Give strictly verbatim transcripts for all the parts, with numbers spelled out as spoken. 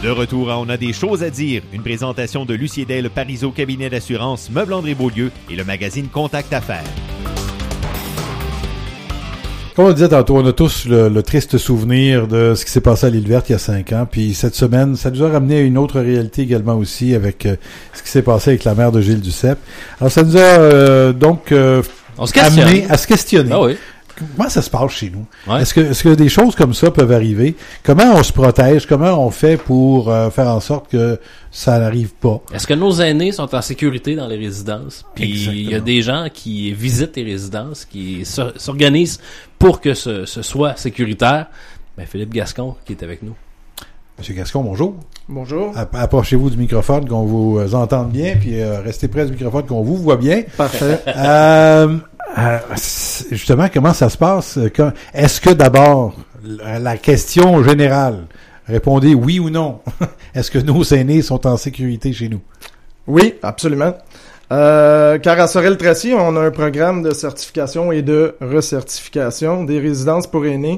De retour à On a des choses à dire, une présentation de Lucie Del, Parizeau Cabinet d'assurance, Meubles André Beaulieu et le magazine Contact Affaires. Comme on disait tantôt, on a tous le, le triste souvenir de ce qui s'est passé à l'Île Verte il y a cinq ans. Puis cette semaine, ça nous a ramené à une autre réalité également aussi avec euh, ce qui s'est passé avec la mère de Gilles Duceppe. Alors ça nous a euh, donc euh, on se questionne. amené à se questionner. Ah oui. Comment ça se passe chez nous? Ouais. Est-ce que, est-ce que des choses comme ça peuvent arriver? Comment on se protège? Comment on fait pour euh, faire en sorte que ça n'arrive pas? Est-ce que nos aînés sont en sécurité dans les résidences? Puis il y a des gens qui visitent les résidences, qui s'organisent pour que ce, ce soit sécuritaire. Ben, Philippe Gascon qui est avec nous. Monsieur Gascon, bonjour. Bonjour. Approchez-vous du microphone, qu'on vous entende bien, puis euh, restez près du microphone, qu'on vous voit bien. Parfait. euh, euh, justement, comment ça se passe? Est-ce que d'abord, la question générale, répondez oui ou non. Est-ce que nos aînés sont en sécurité chez nous? Oui, absolument. Euh, car à Sorel-Tracy, on a un programme de certification et de recertification des résidences pour aînés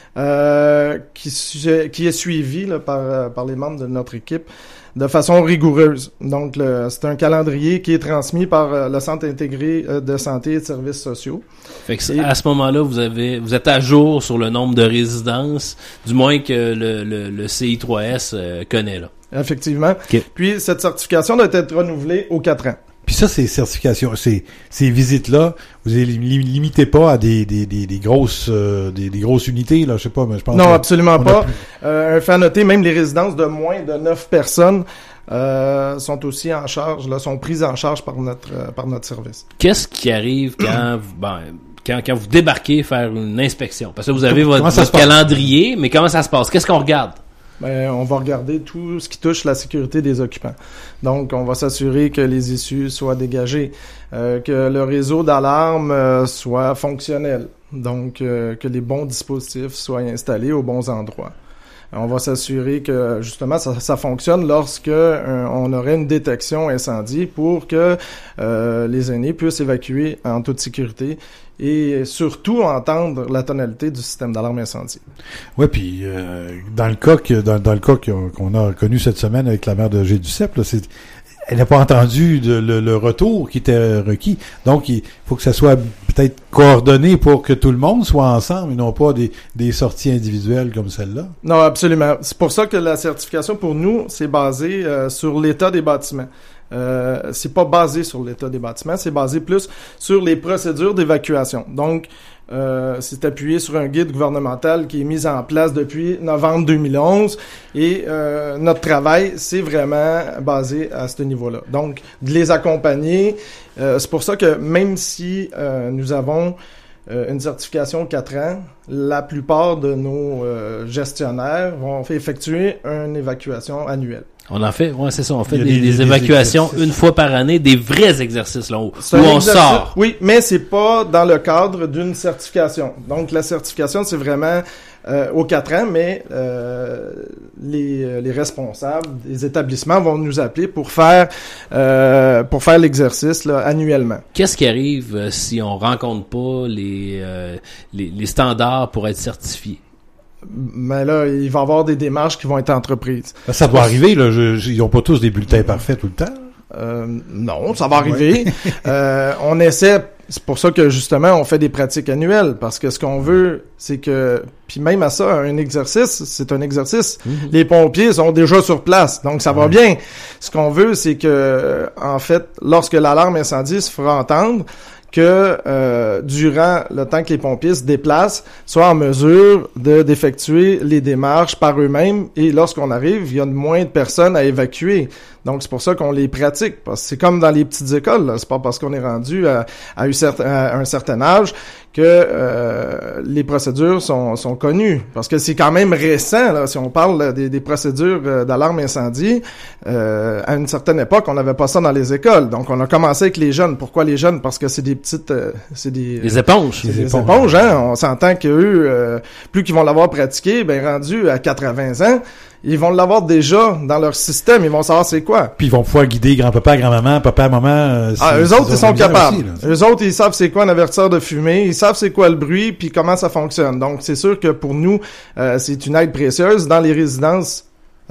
euh, qui, qui est suivi là, par, par les membres de notre équipe de façon rigoureuse. Donc, le, c'est un calendrier qui est transmis par le Centre intégré de santé et de services sociaux. Fait que à ce moment-là, vous avez, vous êtes à jour sur le nombre de résidences, du moins que le, le, le C I trois S euh, connaît, là. Effectivement. Okay. Puis, cette certification doit être renouvelée aux quatre ans. Puis ça, ces certifications, ces, ces visites-là, vous ne les limitez pas à des, des, des, des grosses euh, des, des grosses unités, là, je sais pas, mais je pense. Non, que absolument pas. Plus... Euh, un fait à noter, même les résidences de moins de neuf personnes euh, sont aussi en charge, là, sont prises en charge par notre euh, par notre service. Qu'est-ce qui arrive quand vous, ben, quand, quand vous débarquez faire une inspection? Parce que vous avez votre, votre calendrier, mais comment ça se passe? Qu'est-ce qu'on regarde? Ben, on va regarder tout ce qui touche la sécurité des occupants. Donc, on va s'assurer que les issues soient dégagées, euh, que le réseau d'alarme euh, soit fonctionnel, donc euh, que les bons dispositifs soient installés aux bons endroits. On va s'assurer que, justement, ça, ça fonctionne lorsque euh, on aurait une détection incendie pour que euh, les aînés puissent évacuer en toute sécurité et surtout entendre la tonalité du système d'alarme incendie. Ouais, puis euh, dans le cas que dans, dans le cas qu'on a connu cette semaine avec la mère de Gilles Duceppe, là, c'est elle n'a pas entendu de, le, le retour qui était requis. Donc, il faut que ça soit peut-être coordonné pour que tout le monde soit ensemble et non pas des, des sorties individuelles comme celle-là. Non, absolument. C'est pour ça que la certification, pour nous, c'est basé euh, sur l'état des bâtiments. Euh, c'est pas basé sur l'état des bâtiments, c'est basé plus sur les procédures d'évacuation. Donc, euh, c'est appuyé sur un guide gouvernemental qui est mis en place depuis novembre deux mille onze et euh, notre travail, c'est vraiment basé à ce niveau-là. Donc, de les accompagner, euh, c'est pour ça que même si euh, nous avons euh, une certification quatre ans, la plupart de nos euh, gestionnaires vont effectuer une évacuation annuelle. On en fait, ouais, c'est ça, on fait des, des, des, des évacuations des une fois par année, des vrais exercices là où, où on sort. Oui, mais c'est pas dans le cadre d'une certification. Donc la certification, c'est vraiment euh, aux quatre ans, mais euh, les, les responsables des établissements vont nous appeler pour faire euh, pour faire l'exercice là, annuellement. Qu'est-ce qui arrive euh, si on rencontre pas les, euh, les les standards pour être certifié? Mais là, il va y avoir des démarches qui vont être entreprises. Ça doit arriver, là. Je, je, ils n'ont pas tous des bulletins parfaits tout le temps. Euh, non, ça va arriver. Ouais. euh, on essaie, c'est pour ça que justement on fait des pratiques annuelles, parce que ce qu'on veut, c'est que, puis même à ça, un exercice, c'est un exercice. Mm-hmm. Les pompiers sont déjà sur place, donc ça va ouais. bien. Ce qu'on veut, c'est que, en fait, lorsque l'alarme incendie se fera entendre, que euh, durant le temps que les pompiers se déplacent, soient en mesure de d'effectuer les démarches par eux-mêmes et lorsqu'on arrive, il y a moins de personnes à évacuer. Donc, c'est pour ça qu'on les pratique. Parce que c'est comme dans les petites écoles, là. C'est pas parce qu'on est rendu à, à, un, certain, à un certain âge que euh, les procédures sont, sont connues. Parce que c'est quand même récent, là. Si on parle des, des procédures d'alarme incendie, euh, à une certaine époque, on n'avait pas ça dans les écoles. Donc, on a commencé avec les jeunes. Pourquoi les jeunes? Parce que c'est des petites... Euh, c'est des... Des éponges. C'est des, des éponges, hein. On s'entend qu'eux, euh, plus qu'ils vont l'avoir pratiqué, ben rendu à quatre-vingts ans, ils vont l'avoir déjà dans leur système, ils vont savoir c'est quoi. Puis ils vont pouvoir guider grand-papa, grand-maman, papa, maman. Euh, ah, eux autres, ils sont capables. Aussi, eux autres, ils savent c'est quoi un avertisseur de fumée, ils savent c'est quoi le bruit, puis comment ça fonctionne. Donc, c'est sûr que pour nous, euh, c'est une aide précieuse dans les résidences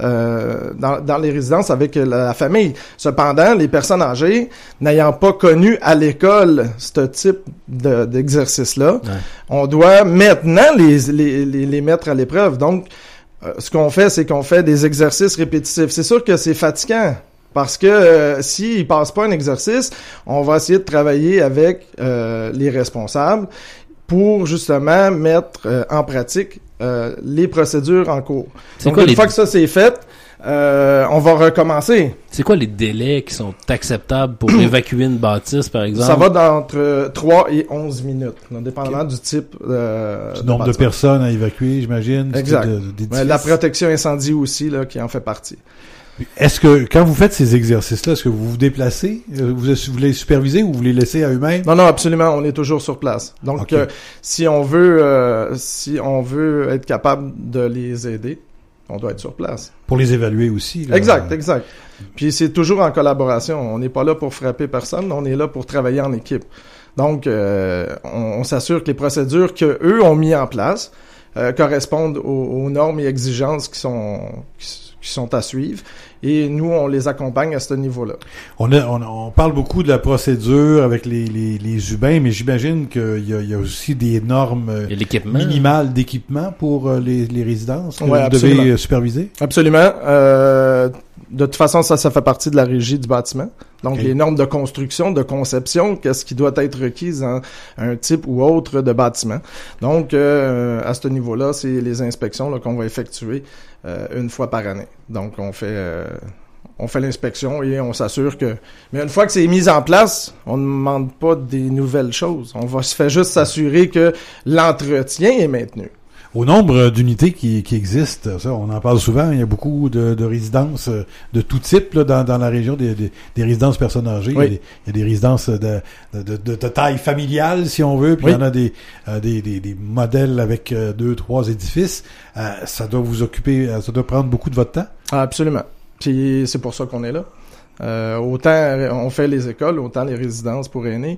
euh, dans, dans les résidences avec la, la famille. Cependant, les personnes âgées, n'ayant pas connu à l'école ce type de, d'exercice-là, ouais. on doit maintenant les, les, les, les mettre à l'épreuve. Donc, euh, ce qu'on fait, c'est qu'on fait des exercices répétitifs. C'est sûr que c'est fatigant. Parce que euh, s'ils passent pas un exercice, on va essayer de travailler avec euh, les responsables pour justement mettre euh, en pratique euh, les procédures en cours. C'est Donc, quoi, une les... fois que ça c'est fait, euh, on va recommencer. C'est quoi les délais qui sont acceptables pour évacuer une bâtisse, par exemple? Ça va d'entre trois et onze minutes, dépendamment okay. du type euh, du nombre de, de personnes à évacuer, j'imagine. Exact. De, de, ouais, la protection incendie aussi, là, qui en fait partie. Est-ce que, quand vous faites ces exercices-là, est-ce que vous vous déplacez? Vous, vous les supervisez ou vous les laissez à eux-mêmes? Non, non, absolument. On est toujours sur place. Donc, okay. euh, si on veut, euh, si on veut être capable de les aider, on doit être sur place. Pour les évaluer aussi. Là. Exact, exact. Puis c'est toujours en collaboration. On n'est pas là pour frapper personne. On est là pour travailler en équipe. Donc, euh, on, on s'assure que les procédures que eux ont mis en place euh, correspondent aux, aux normes et exigences qui sont qui, qui sont à suivre. Et nous, on les accompagne à ce niveau-là. On, a, on, on parle beaucoup de la procédure avec les, les, les humains, mais j'imagine qu'il y a, il y a aussi des normes minimales d'équipement pour les, les résidences que ouais, vous absolument. devez superviser? Absolument. Euh, de toute façon, ça, ça fait partie de la régie du bâtiment. Donc, okay. les normes de construction, de conception, qu'est-ce qui doit être requis dans un type ou autre de bâtiment. Donc, euh, à ce niveau-là, c'est les inspections là, qu'on va effectuer euh, une fois par année. Donc, on fait euh, on fait l'inspection et on s'assure que... Mais une fois que c'est mis en place, on ne demande pas des nouvelles choses. On va se faire juste s'assurer que l'entretien est maintenu. Au nombre d'unités qui, qui existent, ça, on en parle souvent, il y a beaucoup de, de résidences de tout type là, dans, dans la région, des, des, des résidences personnes âgées. Oui. Il, y a des, il y a des résidences de, de, de, de taille familiale, si on veut, puis oui. il y en a des, euh, des, des, des modèles avec euh, deux, trois édifices. Euh, ça doit vous occuper, ça doit prendre beaucoup de votre temps? Absolument. Puis c'est pour ça qu'on est là. Euh, autant on fait les écoles, autant les résidences pour aînés,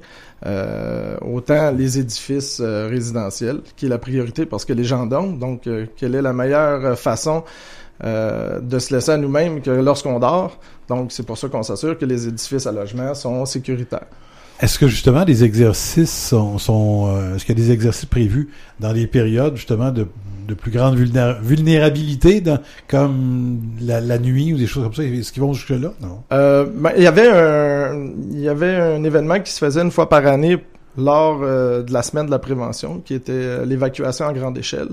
euh, autant les édifices euh, résidentiels, qui est la priorité parce que les gens dorment. Donc, euh, quelle est la meilleure façon euh, de se laisser à nous-mêmes que lorsqu'on dort? Donc, c'est pour ça qu'on s'assure que les édifices à logement sont sécuritaires. Est-ce que justement des exercices sont, sont euh, est-ce qu'il y a des exercices prévus dans des périodes justement de de plus grande vulnéra- vulnérabilité dans, comme la, la nuit ou des choses comme ça? Est-ce qu'ils vont jusque-là? Non. Euh, ben, il y avait un, il y avait un événement qui se faisait une fois par année lors euh, de la semaine de la prévention, qui était euh, l'évacuation à grande échelle.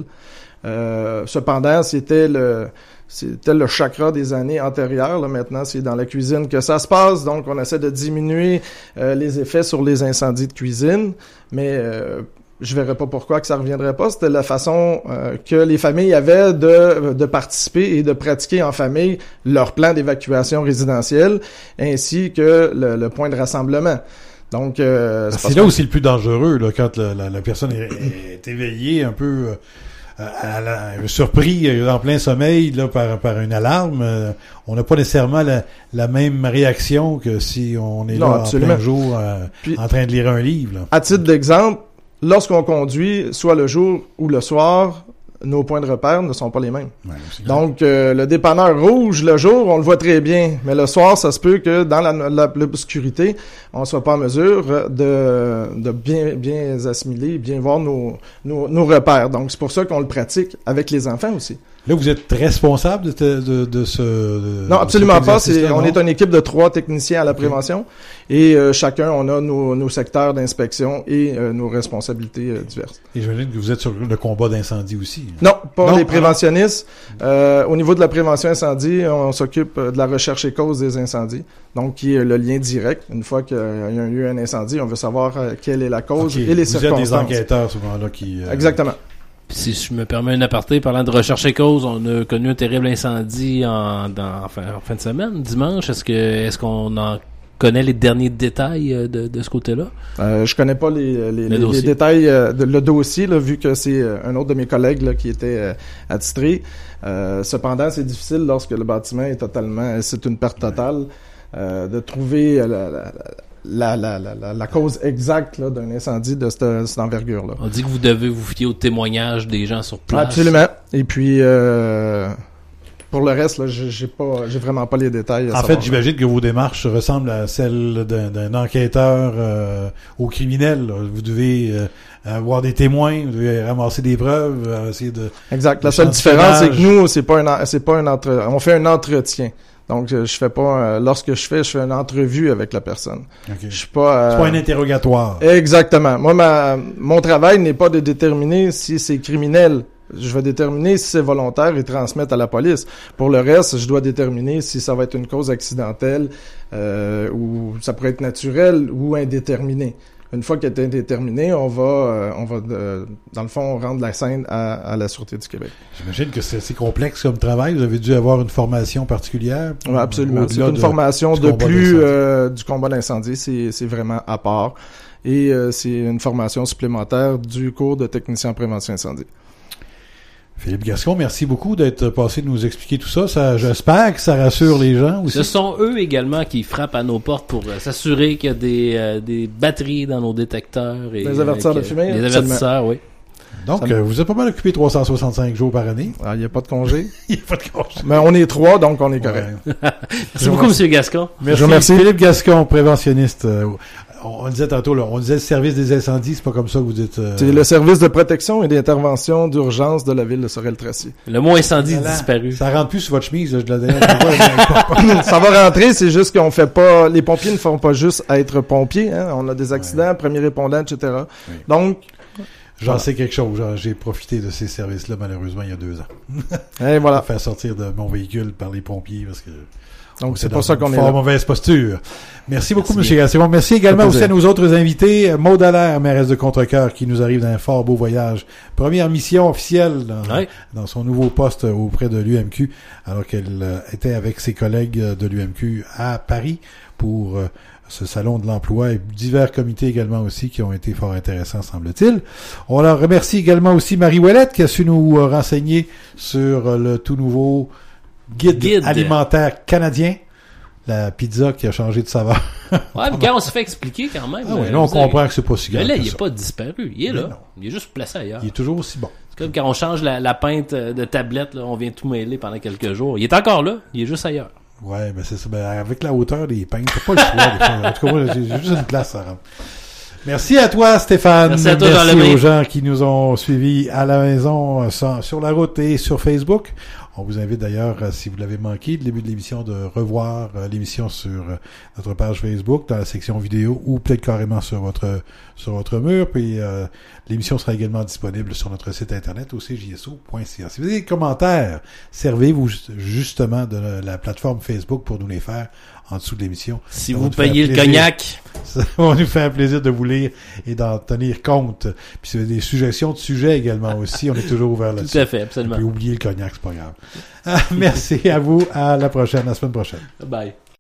Euh, cependant, c'était le, c'était le chakra des années antérieures. Là, maintenant, c'est dans la cuisine que ça se passe. Donc, on essaie de diminuer euh, les effets sur les incendies de cuisine. Mais euh, je verrais pas pourquoi que ça reviendrait pas. C'était la façon euh, que les familles avaient de, de participer et de pratiquer en famille leur plan d'évacuation résidentielle, ainsi que le, le point de rassemblement. Donc, euh, c'est, c'est là où c'est le plus dangereux, là, quand la, la, la personne est, est éveillée un peu... Euh... À la, surpris en plein sommeil là par par une alarme, euh, on n'a pas nécessairement la, la même réaction que si on est non, là absolument. en plein jour euh, Puis, en train de lire un livre. Là. À titre d'exemple, lorsqu'on conduit, soit le jour ou le soir, nos points de repère ne sont pas les mêmes. Ouais, Donc, euh, le dépanneur rouge, le jour, on le voit très bien. Mais le soir, ça se peut que dans la, la, l'obscurité, on soit pas en mesure de, de bien, bien assimiler, bien voir nos, nos, nos repères. Donc, c'est pour ça qu'on le pratique avec les enfants aussi. Là, vous êtes responsable de, de, de ce... De, non, absolument pas. C'est, on est une équipe de trois techniciens à la prévention. Okay. Et euh, chacun, on a nos, nos secteurs d'inspection et euh, nos responsabilités euh, diverses. Et j'imagine que vous êtes sur le combat d'incendie aussi. Non, pas non, les préventionnistes. Euh, au niveau de la prévention incendie, on, on s'occupe de la recherche et cause des incendies. Donc, qui est le lien direct. Une fois qu'il y a eu un incendie, on veut savoir euh, quelle est la cause okay. et les vous circonstances. Vous êtes des enquêteurs souvent là qui... Euh... Exactement. Si je me permets un aparté, parlant de recherche et cause, on a connu un terrible incendie en, dans, enfin, en fin de semaine, dimanche. Est-ce que est-ce qu'on en connaît les derniers détails de, de ce côté-là? Euh, je connais pas les, les, les, les détails euh, de le dossier, là, vu que c'est euh, un autre de mes collègues là, qui était euh, attitré. Euh, cependant, c'est difficile lorsque le bâtiment est totalement, c'est une perte totale, euh, de trouver euh, la, la, La, la, la, la cause exacte là, d'un incendie de cette, cette envergure-là. On dit que vous devez vous fier au témoignage des gens sur place. Absolument. Et puis, euh, pour le reste, là, j'ai, j'ai pas, j'ai vraiment pas les détails. En fait, j'imagine que vos démarches ressemblent à celles d'un, d'un enquêteur euh, au criminel. Là. Vous devez euh, avoir des témoins, vous devez ramasser des preuves, euh, essayer de. Exact. La seule différence, c'est que nous, c'est pas un, c'est pas un entre, on fait un entretien. Donc, je fais pas, euh, lorsque je fais, je fais une entrevue avec la personne. Okay. Je suis pas. Euh... C'est pas un interrogatoire. Exactement. Moi, ma, mon travail n'est pas de déterminer si c'est criminel. Je vais déterminer si c'est volontaire et transmettre à la police. Pour le reste, je dois déterminer si ça va être une cause accidentelle, euh, ou ça pourrait être naturel ou indéterminé. Une fois qu'elle est indéterminée, on va, euh, on va, euh, dans le fond, rendre la scène à, à la Sûreté du Québec. J'imagine que c'est assez complexe comme travail. Vous avez dû avoir une formation particulière. Oui, absolument. C'est une de, formation de plus euh, du combat d'incendie. C'est, c'est vraiment à part. Et euh, c'est une formation supplémentaire du cours de technicien en prévention incendie. Philippe Gascon, merci beaucoup d'être passé de nous expliquer tout ça. Ça, j'espère que ça rassure les gens aussi. Ce sont eux également qui frappent à nos portes pour euh, s'assurer qu'il y a des, euh, des batteries dans nos détecteurs. Et, les avertisseurs euh, de fumée. Les avertisseurs, oui. Donc, euh, vous êtes pas mal occupé trois cent soixante-cinq jours par année. Il n'y a pas de congé. Il n'y a pas de congé. Mais on est trois, donc on est correct. Ouais. Merci beaucoup, M. Gascon. Merci. Je remercie. Philippe Gascon, préventionniste. Euh, on disait tantôt, là, on disait le service des incendies, c'est pas comme ça que vous dites... Euh... C'est le service de protection et d'intervention d'urgence de la ville de Sorel-Tracy. Le mot incendie est disparu. Ça rentre plus sur votre chemise, là, je l'ai Ça va rentrer, c'est juste qu'on fait pas... Les pompiers ne font pas juste être pompiers, hein. On a des accidents, ouais. Premiers répondants, et cetera. Oui. Donc... J'en voilà. sais quelque chose. Genre, j'ai profité de ces services-là, malheureusement, il y a deux ans. Et voilà. Pour faire sortir de mon véhicule par les pompiers, parce que... Donc, c'est pour ça qu'on est là. Mauvaise posture. Merci beaucoup, M. Gascon. Merci également aussi à nos autres invités. Maud Allaire, mairesse de Contrecoeur, qui nous arrive d'un fort beau voyage. Première mission officielle dans, ouais. dans son nouveau poste auprès de l'U M Q, alors qu'elle euh, était avec ses collègues de l'U M Q à Paris pour euh, ce salon de l'emploi et divers comités également aussi qui ont été fort intéressants, semble-t-il. On leur remercie également aussi Marie Ouellette qui a su nous euh, renseigner sur le tout nouveau Guide, guide alimentaire canadien, la pizza qui a changé de saveur. Ouais, mais quand on se fait expliquer quand même. Ah oui, là, on comprend avez... que c'est pas si grave. Mais là, il n'est pas disparu. Il est mais là. Non. Il est juste placé ailleurs. Il est toujours aussi bon. C'est comme quand on change la, la pinte de tablette, là, on vient tout mêler pendant quelques jours. Il est encore là. Il est juste ailleurs. Ouais, mais c'est ça. Ben, avec la hauteur des peintes, c'est pas le choix. Des fois. En tout cas, moi, j'ai juste une place à rendre. Merci à toi, Stéphane. Merci à toi, Merci aux gens qui nous ont suivis à la maison, sur la route et sur Facebook. On vous invite d'ailleurs, si vous l'avez manqué, le début de l'émission, de revoir l'émission sur notre page Facebook, dans la section vidéo, ou peut-être carrément sur votre sur votre mur. Puis euh, l'émission sera également disponible sur notre site internet, au c j s o point c a. Si vous avez des commentaires, servez-vous justement de la plateforme Facebook pour nous les faire en dessous de l'émission. Si vous payez le cognac. Ça va nous faire plaisir de vous lire et d'en tenir compte. Puis si vous avez des suggestions de sujets également aussi, on est toujours ouvert là-dessus. Tout à fait, absolument. Vous pouvez oublier le cognac, c'est pas grave. Ah, merci à vous. À la prochaine, à la semaine prochaine. Bye.